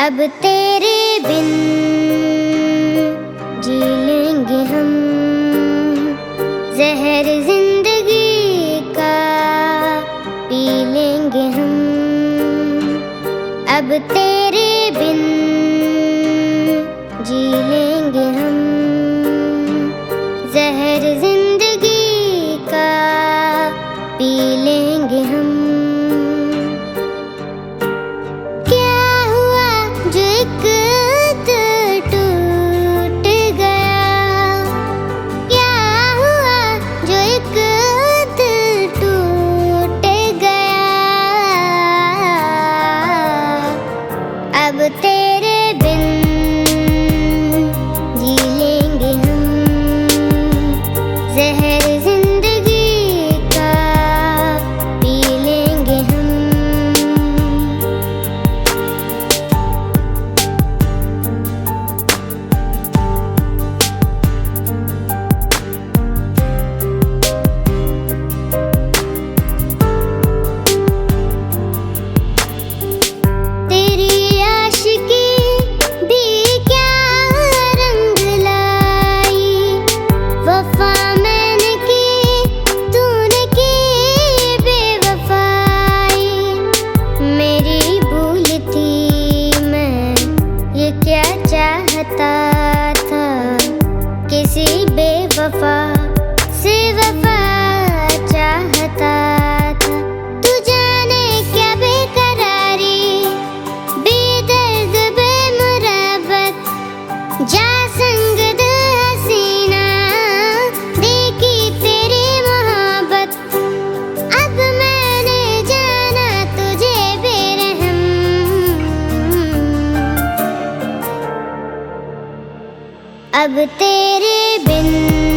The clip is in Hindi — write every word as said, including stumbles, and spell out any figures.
अब तेरे बिन जी लेंगे हम, जहर जिंदगी का पी लेंगे हम। अब तेरे बिन जी लेंगे हम, जहर जिंदगी का पी लेंगे हम। अब तेरे बिन जी लेंगे हम, जहर जिंदगी का पी लेंगे हम। चाहता था किसी बेवफा से वफा चाहता था। तू जाने क्या बेकरारी, बेदर्द बेमुरब्बत, जा संग दिल हसीना देखी तेरी मोहब्बत। अब मैंने जाना तुझे बेरहम, अब तेरे बिन